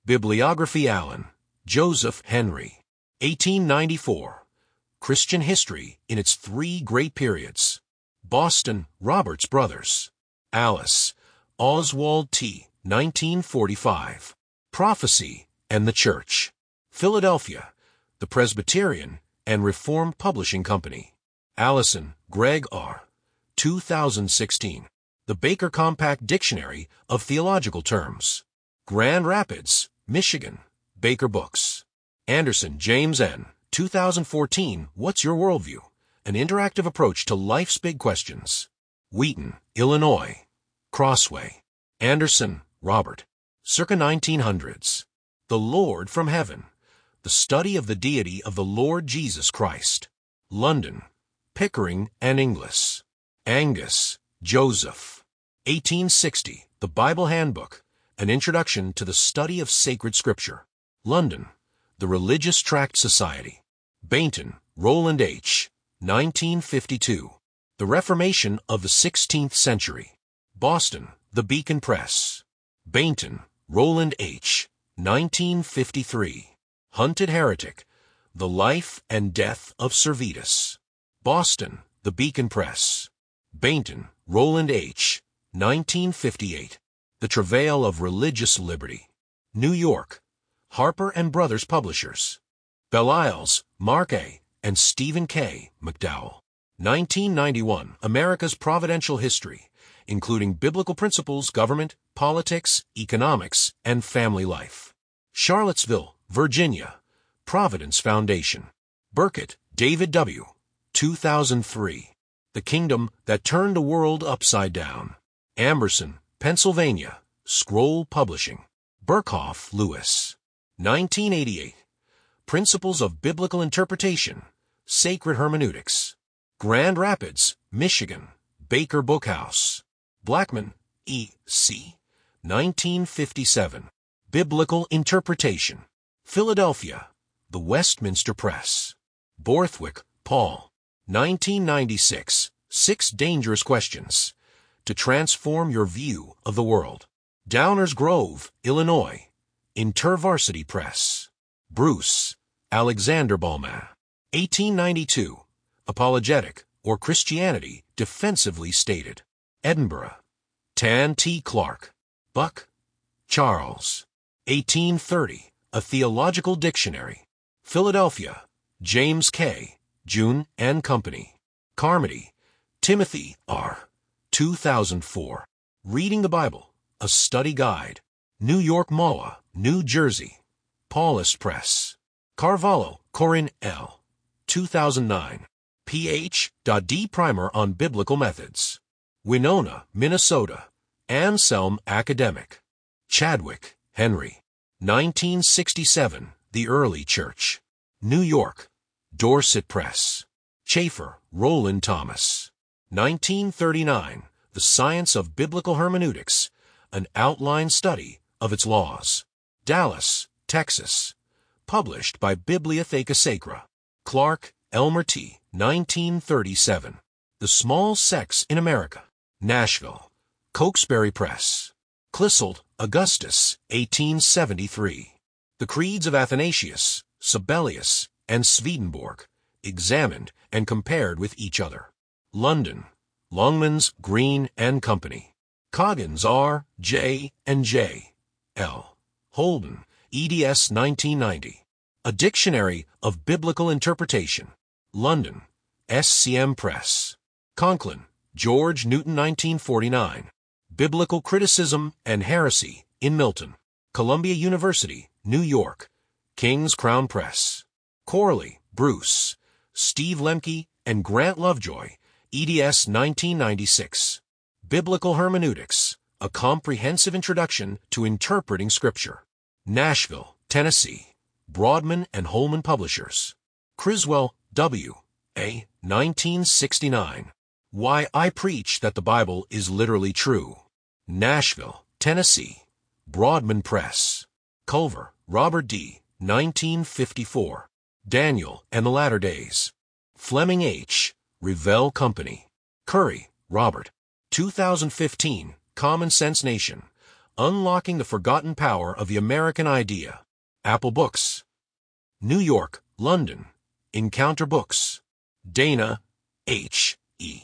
Bibliography Allen, Joseph Henry. 1894. Christian History in its Three Great Periods. Boston, Roberts Brothers. Alice, Oswald T. 1945. Prophecy and the Church. Philadelphia, The Presbyterian and Reformed Publishing Company. Allison, Greg R. 2016. The Baker Compact Dictionary of Theological Terms. Grand Rapids, Michigan. Baker Books. Anderson, James N. 2014. What's Your Worldview? An Interactive Approach to Life's Big Questions. Wheaton, Illinois. Crossway. Anderson, Robert. Circa 1900s. The Lord from Heaven. The Study of the Deity of the Lord Jesus Christ. London. Pickering and Inglis. Angus, Joseph. 1860. The Bible Handbook. An Introduction to the Study of Sacred Scripture. London. The Religious Tract Society. Bainton, Roland H. 1952. The Reformation of the 16th Century. Boston, The Beacon Press. Bainton, Roland H. 1953. Hunted Heretic. The Life and Death of Servetus. Boston, The Beacon Press. Bainton, Roland H. 1958. The Travail of Religious Liberty. New York, Harper and Brothers Publishers. Belle-Isles, Mark A. and Stephen K. McDowell. 1991. America's Providential History, including Biblical Principles, Government, Politics, Economics, and Family Life. Charlottesville, Virginia. Providence Foundation. Burkett, David W. 2003. The Kingdom That Turned the World Upside Down. Amberson, Pennsylvania. Scroll Publishing. Berkhoff, Lewis. 1988. Principles of Biblical Interpretation. Sacred Hermeneutics. Grand Rapids, Michigan. Baker Bookhouse. Blackman, E. C. 1957. Biblical Interpretation. Philadelphia, The Westminster Press. Borthwick, Paul. 1996. 6 Dangerous Questions to Transform Your View of the World. Downers Grove, Illinois. InterVarsity Press. Bruce, Alexander Balmain. 1892. Apologetic, or Christianity Defensively Stated. Edinburgh. Tan T. Clark. Buck, Charles. 1830. A Theological Dictionary. Philadelphia. James K. June and Company. Carmody, Timothy R. 2004. Reading the Bible, A Study Guide. New York MOA, New Jersey. Paulist Press. Carvalho, Corinne L. 2009. Ph.D. Primer on Biblical Methods. Winona, Minnesota. Anselm Academic. Chadwick, Henry. 1967. The Early Church. New York. Dorset Press. Chafer, Roland Thomas. 1939. The Science of Biblical Hermeneutics. An Outline Study of its Laws. Dallas, Texas. Published by Bibliotheca Sacra. Clark, Elmer T. 1937. The Small Sects in America. Nashville. Cokesbury Press. Clissold, Augustus, 1873. The Creeds of Athanasius, Sabellius, and Swedenborg, examined and compared with each other. London. Longmans, Green and Company. Coggins, R., J., and J. L. Holden, eds. 1990. A Dictionary of Biblical Interpretation. London. SCM Press. Conklin, George Newton, 1949. Biblical Criticism and Heresy in Milton. Columbia University, New York. King's Crown Press. Corley, Bruce. Steve Lemke and Grant Lovejoy, eds. 1996. Biblical Hermeneutics, A Comprehensive Introduction to Interpreting Scripture. Nashville, Tennessee. Broadman and Holman Publishers. Criswell, W. A. 1969. Why I Preach That the Bible is Literally True. Nashville, Tennessee. Broadman Press. Culver, Robert D. 1954. Daniel and the Latter Days. Fleming H. Revell Company. Curry, Robert. 2015. Common Sense Nation. Unlocking the Forgotten Power of the American Idea. Apple Books. New York, London. Encounter Books. Dana, H. E.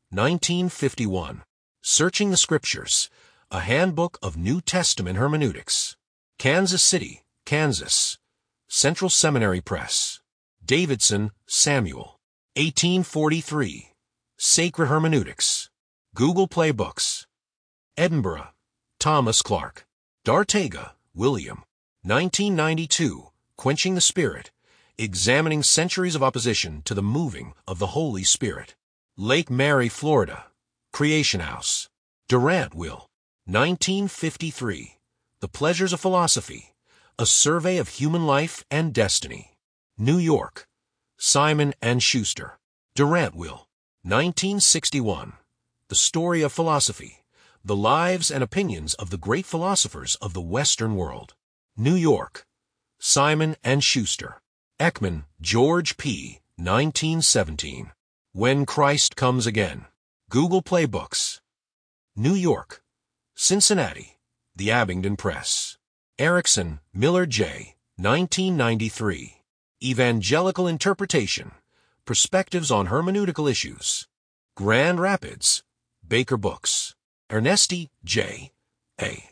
1951. Searching the Scriptures. A Handbook of New Testament Hermeneutics. Kansas City, Kansas. Central Seminary Press. Davidson, Samuel. 1843. Sacred Hermeneutics. Google Play Books. Edinburgh, Thomas Clark. Dartega, William. 1992. Quenching the Spirit. Examining Centuries of Opposition to the Moving of the Holy Spirit. Lake Mary, Florida. Creation House. Durant, Will. 1953. The Pleasures of Philosophy. A Survey of Human Life and Destiny. New York. Simon & Schuster. Durant, Will. 1961. The Story of Philosophy. The Lives and Opinions of the Great Philosophers of the Western World. New York. Simon & Schuster. Ekman, George P. 1917. When Christ Comes Again. Google Play Books. New York. Cincinnati. The Abingdon Press. Erickson, Miller J. 1993. Evangelical Interpretation. Perspectives on Hermeneutical Issues. Grand Rapids. Baker Books. Ernesti, J. A.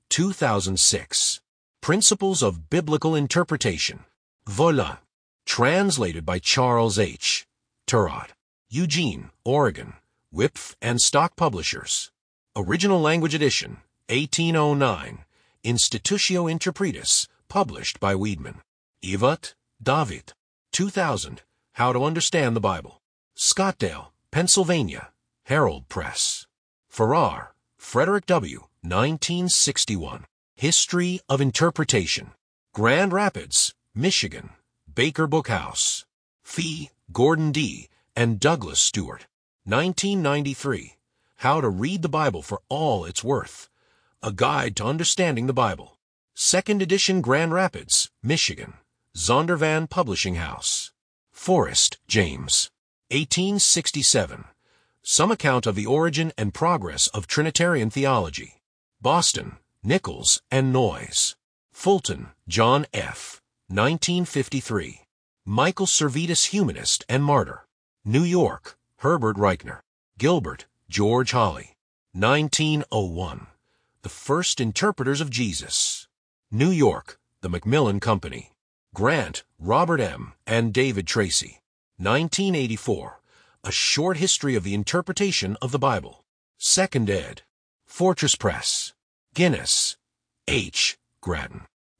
2006. Principles of Biblical Interpretation. Voila. Translated by Charles H. Turrott. Eugene, Oregon. Wipf and Stock Publishers. Original Language Edition, 1809. Institutio Interpretis, published by Weidman. Evat, David. 2000. How to Understand the Bible. Scottsdale, Pennsylvania. Herald Press. Farrar, Frederick W. 1961. History of Interpretation. Grand Rapids, Michigan. Baker Bookhouse. Fee, Gordon D., and Douglas Stewart. 1993. How to Read the Bible for All It's Worth. A Guide to Understanding the Bible. 2nd edition, Grand Rapids, Michigan. Zondervan Publishing House. Forrest, James. 1867. Some Account of the Origin and Progress of Trinitarian Theology. Boston, Nichols and Noyes. Fulton, John F. 1953. Michael Servetus, Humanist and Martyr. New York, Herbert Reichner. Gilbert, George Holly. 1901. The First Interpreters of Jesus. New York, The Macmillan Company. Grant, Robert M., and David Tracy. 1984. A Short History of the Interpretation of the Bible. 2nd ed. Fortress Press. Guinness. H. Grattan.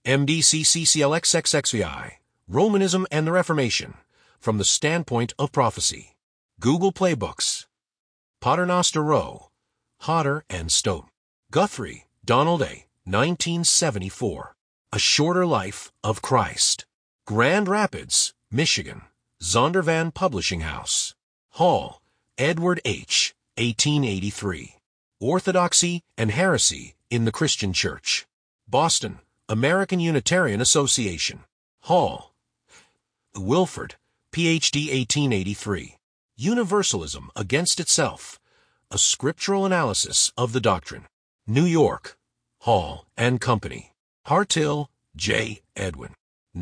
MDCCCLXXXVI. Romanism and the Reformation. From the Standpoint of Prophecy. Google Play Books. Paternoster Row. Hodder and Stoughton. Guthrie, Donald A. 1974. A Shorter Life of Christ. Grand Rapids, Michigan. Zondervan Publishing House. Hall, Edward H. 1883. Orthodoxy and Heresy in the Christian Church. Boston, American Unitarian Association. Hall. Wilford, Ph.D. 1883. Universalism Against Itself. A Scriptural Analysis of the Doctrine. New York, Hall and Company. Hartill, J. Edwin.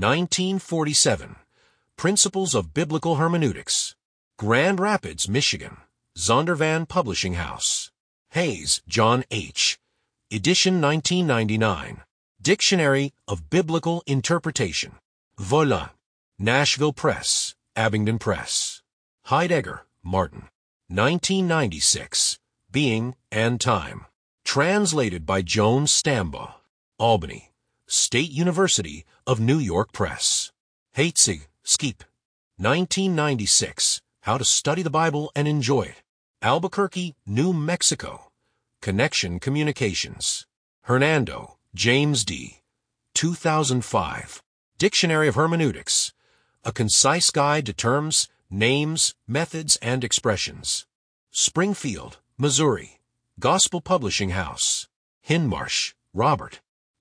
1947. Principles of Biblical Hermeneutics. Grand Rapids, Michigan. Zondervan Publishing House. Hayes, John H. Edition 1999. Dictionary of Biblical Interpretation. Voila. Nashville Press, Abingdon Press. Heidegger, Martin. 1996. Being and Time. Translated by Joan Stambaugh. Albany. State University of New York Press. Heitzig, Skeep. 1996. How to Study the Bible and Enjoy It. Albuquerque, New Mexico. Connection Communications. Hernando, James D. 2005. Dictionary of Hermeneutics. A Concise Guide to Terms, Names, Methods, and Expressions. Springfield, Missouri. Gospel Publishing House. Hindmarsh, Robert.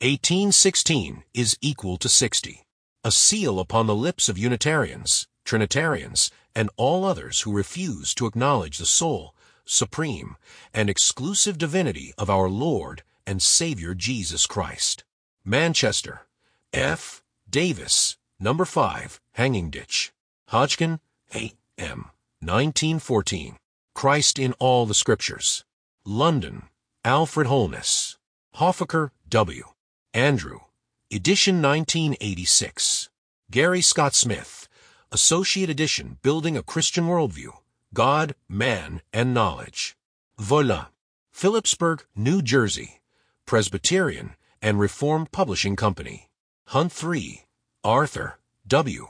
1816 is equal to 60. A seal upon the lips of Unitarians, Trinitarians, and all others who refuse to acknowledge the sole, supreme, and exclusive divinity of our Lord and Savior Jesus Christ. Manchester, F. Davis, No. 5, Hanging Ditch. Hodgkin, A.M., 1914. Christ in All the Scriptures. London, Alfred Holness. Hoffaker, W. Andrew. Edition 1986. Gary Scott Smith. Associate Edition, Building a Christian Worldview. God, Man, and Knowledge. Voila. Phillipsburg, New Jersey. Presbyterian and Reformed Publishing Company. Hunt 3. Arthur, W.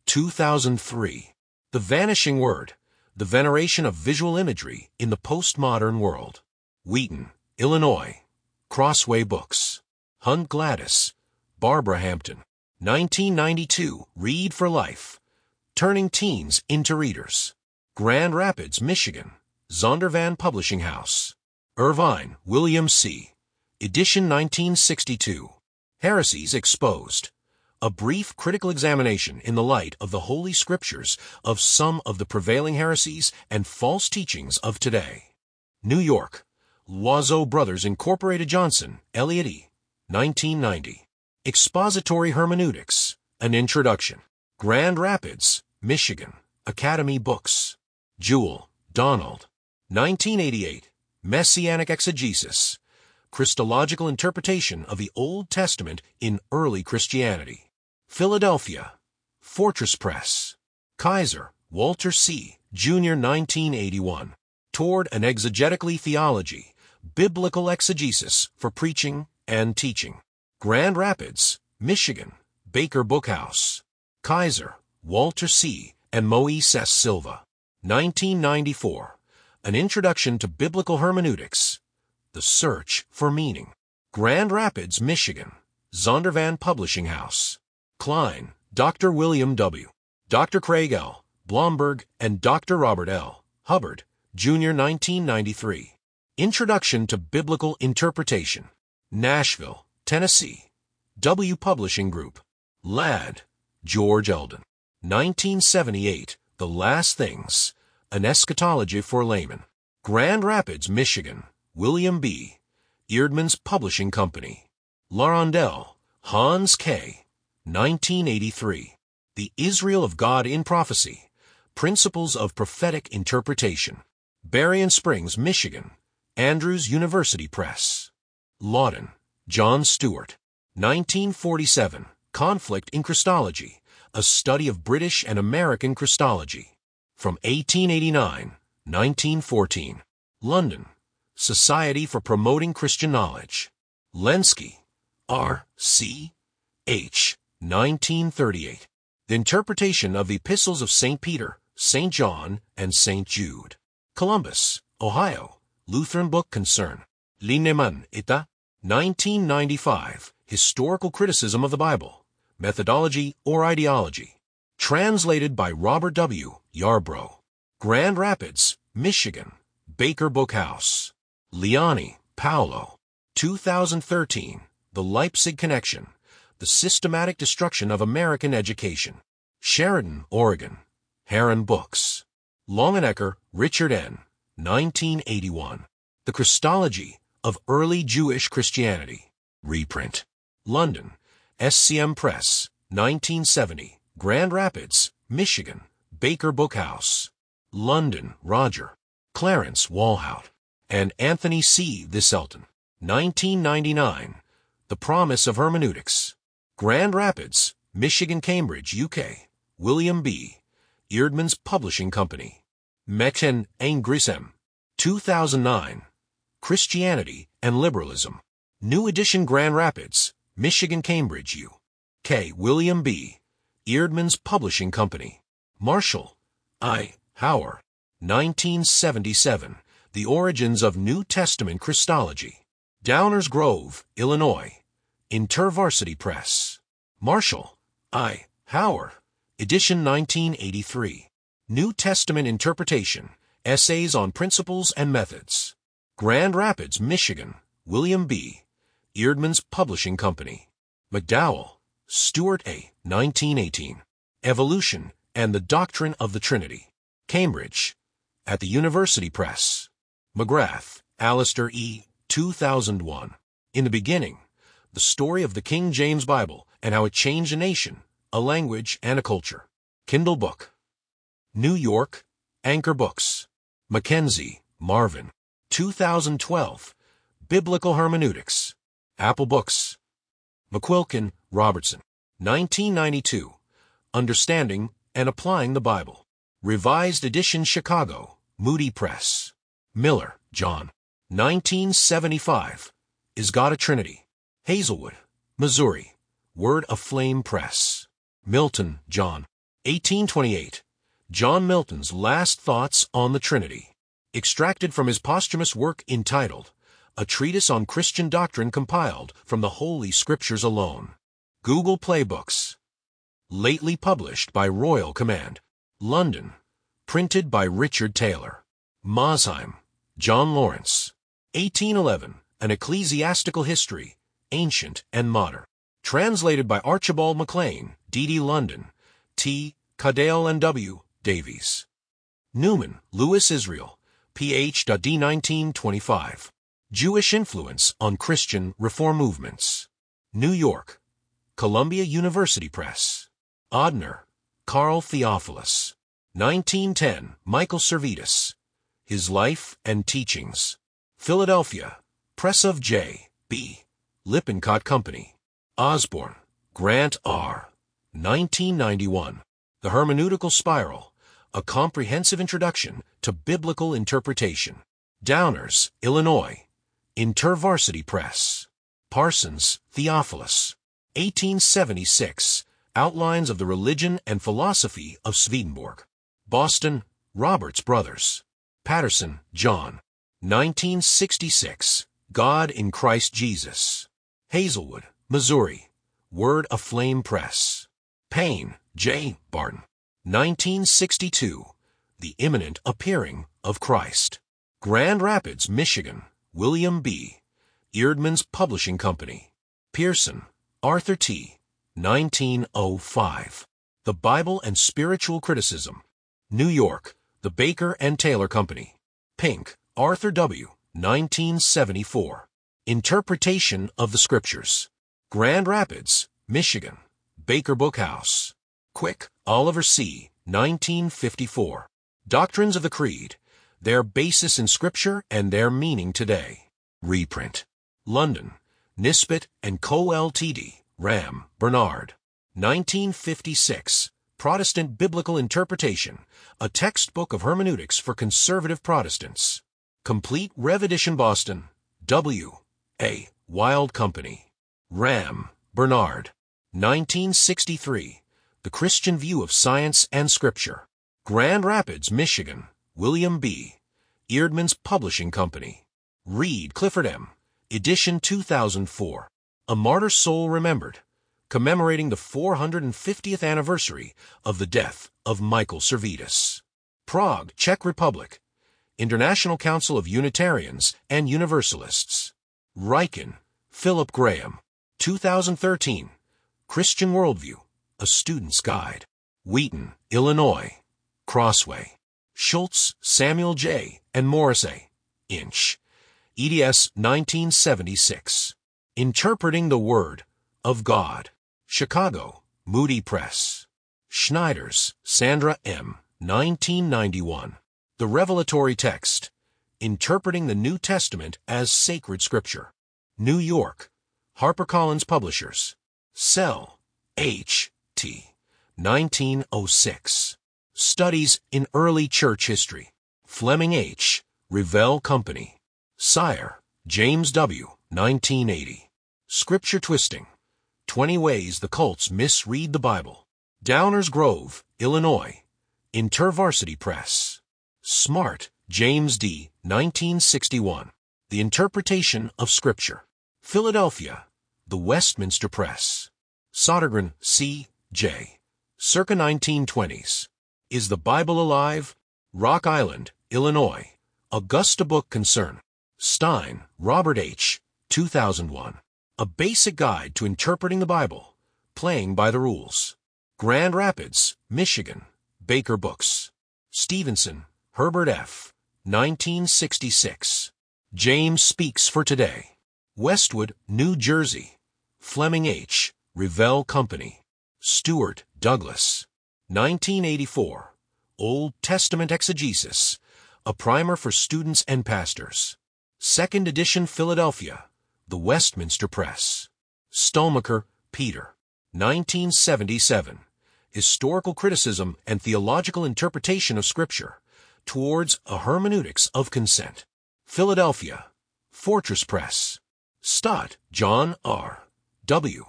2003. The Vanishing Word. The Veneration of Visual Imagery in the Postmodern World. Wheaton, Illinois. Crossway Books. Hunt Gladys. Barbara Hampton. 1992. Read for Life. Turning Teens into Readers. Grand Rapids, Michigan. Zondervan Publishing House. Irvine, William C. Edition 1962. Heresies Exposed. A brief critical examination in the light of the Holy Scriptures of some of the prevailing heresies and false teachings of today. New York. Loiseau Brothers Incorporated, Johnson, Elliott E. 1990. Expository Hermeneutics. An Introduction. Grand Rapids, Michigan. Academy Books. Jewell, Donald. 1988. Messianic Exegesis. Christological Interpretation of the Old Testament in Early Christianity. Philadelphia. Fortress Press. Kaiser, Walter C., Jr. 1981. Toward an Exegetically Theology, Biblical Exegesis for Preaching and Teaching. Grand Rapids, Michigan. Baker Bookhouse. Kaiser, Walter C., and Moise S. Silva. 1994. An Introduction to Biblical Hermeneutics. The Search for Meaning. Grand Rapids, Michigan. Zondervan Publishing House. Klein, Dr. William W., Dr. Craig L. Blomberg, and Dr. Robert L. Hubbard, Jr. 1993. Introduction to Biblical Interpretation. Nashville, Tennessee. W. Publishing Group. Ladd, George Eldon. 1978. The Last Things. An Eschatology for Laymen. Grand Rapids, Michigan. William B. Eerdmans Publishing Company. Larondel, Hans K. 1983. The Israel of God in Prophecy. Principles of Prophetic Interpretation. Berrien Springs, Michigan. Andrews University Press. Lawton, John Stewart. 1947. Conflict in Christology. A Study of British and American Christology. From 1889, 1914. London. Society for Promoting Christian Knowledge. Lenski, R. C. H. 1938. The Interpretation of the Epistles of St. Peter, St. John, and St. Jude. Columbus, Ohio. Lutheran Book Concern. Linnemann, Ita. 1995. Historical Criticism of the Bible. Methodology or Ideology. Translated by Robert W. Yarbrough. Grand Rapids, Michigan. Baker Bookhouse. Liani, Paolo. 2013. The Leipzig Connection. The Systematic Destruction of American Education. Sheridan, Oregon. Heron Books. Longenecker, Richard N. 1981. The Christology of Early Jewish Christianity. Reprint. London. SCM Press. 1970. Grand Rapids, Michigan. Baker Bookhouse. London, Roger. Clarence Walhout. And Anthony C. Visselton. 1999. The Promise of Hermeneutics. Grand Rapids, Michigan, Cambridge, UK. William B. Eerdmans Publishing Company. Mechen Ein Grisem. 2009. Christianity and Liberalism. New edition, Grand Rapids, Michigan, Cambridge, UK. William B. Eerdmans Publishing Company. Marshall I. Hauer. 1977. The Origins of New Testament Christology. Downers Grove, Illinois. InterVarsity Press. Marshall I. Hauer. Edition 1983. New Testament Interpretation. Essays on Principles and Methods. Grand Rapids, Michigan. William B. Eerdmans Publishing Company. McDowell, Stuart A. 1918. Evolution and the Doctrine of the Trinity. Cambridge. At the University Press. McGrath, Alistair E. 2001. In the beginning, the story of the King James Bible and how it changed a nation, a language, and a culture. Kindle book. New York, Anchor Books. Mackenzie, Marvin. 2012. Biblical Hermeneutics. Apple Books. McQuilkin, Robertson. 1992. Understanding and Applying the Bible. Revised Edition Chicago, Moody Press. Miller, John. 1975. Is God a Trinity? Hazelwood, Missouri. Word Aflame Press. Milton, John. 1828. John Milton's Last Thoughts on the Trinity. Extracted from his posthumous work entitled, A Treatise on Christian Doctrine compiled from the Holy Scriptures alone. Google Play Books. Lately published by Royal Command. London. Printed by Richard Taylor. Mosheim, John Lawrence. 1811. An Ecclesiastical History, Ancient and Modern. Translated by Archibald MacLean, D.D. London. T. Cadell and W. Davies. Newman, Louis Israel. Ph.D. 1925. Jewish Influence on Christian Reform Movements. New York. Columbia University Press. Odhner, Carl Theophilus. 1910. Michael Servetus. His Life and Teachings. Philadelphia. Press of J. B. Lippincott Company. Osborne, Grant R. 1991. The Hermeneutical Spiral, A Comprehensive Introduction to Biblical Interpretation. Downers, Illinois. InterVarsity Press. Parsons, Theophilus. 1876. Outlines of the Religion and Philosophy of Swedenborg. Boston, Roberts Brothers. Patterson, John. 1966. God in Christ Jesus. Hazelwood, Missouri. Word Aflame Press. Payne, J. Barton. 1962. The Imminent Appearing of Christ. Grand Rapids, Michigan. William B. Eerdmans Publishing Company. Pearson, Arthur T. 1905. The Bible and Spiritual Criticism. New York. The Baker and Taylor Company. Pink, Arthur W. 1974. Interpretation of the Scriptures. Grand Rapids, Michigan. Baker Bookhouse. Quick, Oliver C. 1954. Doctrines of the Creed. Their Basis in Scripture and Their Meaning Today. Reprint. London. Nisbet and Co. Ltd. Ram, Bernard. 1956. Protestant Biblical Interpretation. A Textbook of Hermeneutics for Conservative Protestants. Complete Rev Edition Boston. W. A. Wild Company. Ram, Bernard. 1963. The Christian View of Science and Scripture. Grand Rapids, Michigan. William B. Eerdmans Publishing Company. Reed, Clifford M. Edition 2004. A Martyr's Soul Remembered. Commemorating the 450th anniversary of the death of Michael Servetus. Prague, Czech Republic. International Council of Unitarians and Universalists. Riken, Philip Graham. 2013. Christian Worldview, A Student's Guide. Wheaton, Illinois. Crossway. Schultz, Samuel J., and Morris A. Inch. eds. 1976. Interpreting the Word of God. Chicago, Moody Press. Schneiders, Sandra M. 1991. The Revelatory Text. Interpreting the New Testament as Sacred Scripture. New York. HarperCollins Publishers. Sell. H. T. 1906. Studies in Early Church History. Fleming H. Revell Company. Sire, James W. 1980. Scripture Twisting. 20 Ways the Cults Misread the Bible. Downers Grove, Illinois. InterVarsity Press. Smart, James D. 1961. The Interpretation of Scripture. Philadelphia. The Westminster Press. Sodergren, C. J. Circa 1920s. Is the Bible Alive? Rock Island, Illinois. Augusta Book Concern. Stein, Robert H. 2001. A Basic Guide to Interpreting the Bible. Playing by the Rules. Grand Rapids, Michigan. Baker Books. Stevenson, Herbert F. 1966. James Speaks for Today. Westwood, New Jersey. Fleming H. Revell Company. Stewart, Douglas. 1984. Old Testament Exegesis. A Primer for Students and Pastors. Second edition, Philadelphia. The Westminster Press. Stulmacher, Peter. 1977. Historical Criticism and Theological Interpretation of Scripture. Towards a Hermeneutics of Consent. Philadelphia. Fortress Press. Stott, John R. W.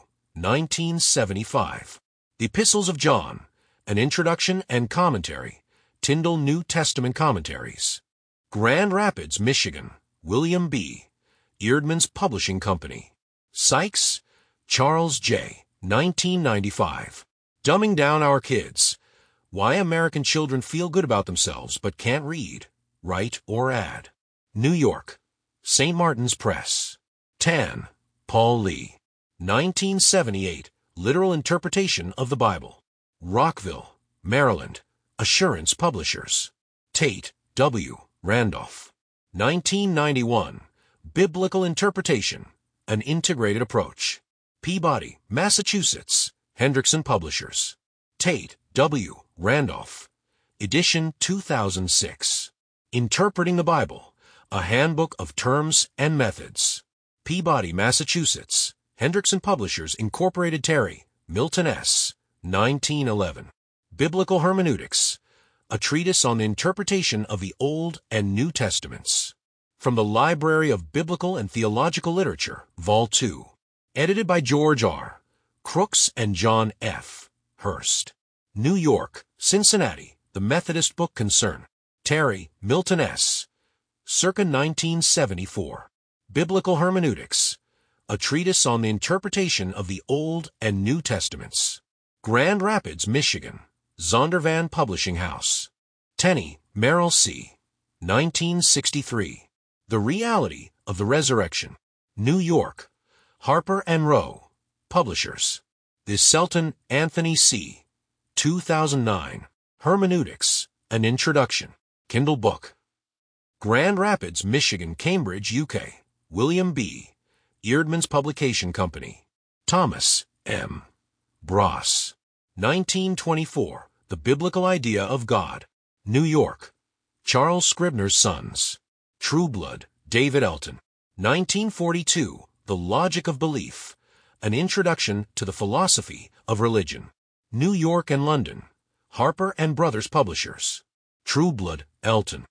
1975. The Epistles of John. An Introduction and Commentary. Tyndale New Testament Commentaries. Grand Rapids, Michigan. William B. Eerdmans Publishing Company. Sykes, Charles J. 1995. Dumbing Down Our Kids. Why American Children Feel Good About Themselves But Can't Read, Write, or Add. New York. St. Martin's Press. Tan, Paul Lee. 1978. Literal Interpretation of the Bible. Rockville, Maryland. Assurance Publishers. Tate, W. Randolph. 1991. Biblical Interpretation. An Integrated Approach. Peabody, Massachusetts. Hendrickson Publishers. Tate, W. Randolph. Edition 2006. Interpreting the Bible. A Handbook of Terms and Methods. Peabody, Massachusetts. Hendrickson Publishers, Incorporated. Terry, Milton S. 1911. Biblical Hermeneutics. A Treatise on the Interpretation of the Old and New Testaments. From the Library of Biblical and Theological Literature, Vol. 2. Edited by George R. Crooks and John F. Hurst. New York, Cincinnati, The Methodist Book Concern. Terry, Milton S. Circa 1974. Biblical Hermeneutics. A Treatise on the Interpretation of the Old and New Testaments. Grand Rapids, Michigan. Zondervan Publishing House. Tenney, Merrill C. 1963. The Reality of the Resurrection. New York. Harper and Row. Publishers. The Selton Anthony C. 2009. Hermeneutics. An Introduction. Kindle book. Grand Rapids, Michigan, Cambridge, UK. William B. Eerdmans Publication Company. Thomas M. Bross. 1924. The Biblical Idea of God. New York. Charles Scribner's Sons. Trueblood, David Elton. 1942. The Logic of Belief. An Introduction to the Philosophy of Religion. New York and London. Harper and Brothers Publishers. Trueblood, Elton.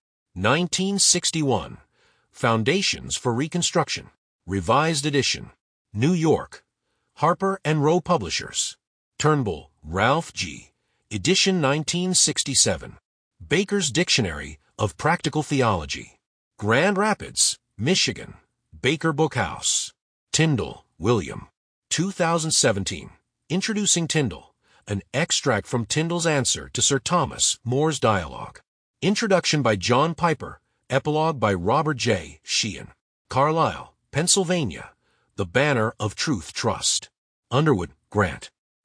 1961. Foundations for Reconstruction. Revised edition. New York. Harper and Row Publishers. Turnbull, Ralph G. Edition 1967. Baker's Dictionary of Practical Theology. Grand Rapids, Michigan. Baker Bookhouse. Tyndall, William. 2017. Introducing Tyndall. An extract from Tyndall's answer to Sir Thomas More's dialogue. Introduction by John Piper. Epilogue by Robert J. Sheehan. Carlisle, Pennsylvania. The Banner of Truth Trust. Underwood, Grant.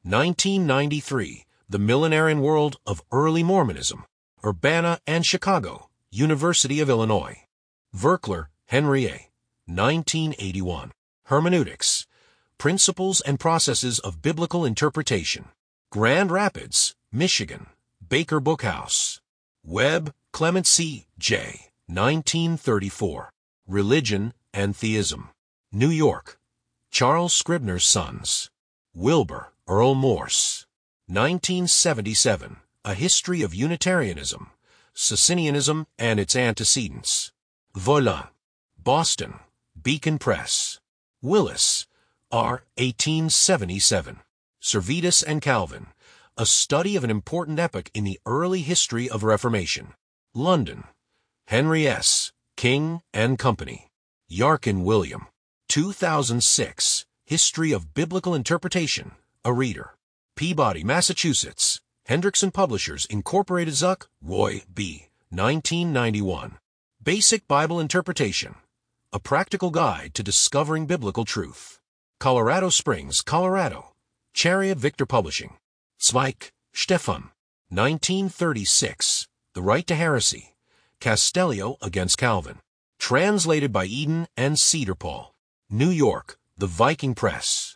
1993. The Millenarian World of Early Mormonism. Urbana and Chicago. University of Illinois. Verkler, Henry A. 1981. Hermeneutics. Principles and Processes of Biblical Interpretation. Grand Rapids, Michigan. Baker Bookhouse. Webb, Clement C. J. 1934. Religion and Theism. New York. Charles Scribner's Sons. Wilbur, Earl Morse. 1977. A History of Unitarianism, Socinianism and its Antecedents. Voila. Boston. Beacon Press. Willis, R. 1877. Servetus and Calvin. A Study of an Important Epoch in the Early History of Reformation. London. Henry S. King and Company. Yarkin, William. 2006. History of Biblical Interpretation. A Reader. Peabody, Massachusetts. Hendrickson Publishers, Incorporated. Zuck, Roy B. 1991. Basic Bible Interpretation. A Practical Guide to Discovering Biblical Truth. Colorado Springs, Colorado. Chariot Victor Publishing. Zweig, Stefan. 1936. The Right to Heresy. Castellio against Calvin. Translated by Eden and Cedar Paul. New York, The Viking Press.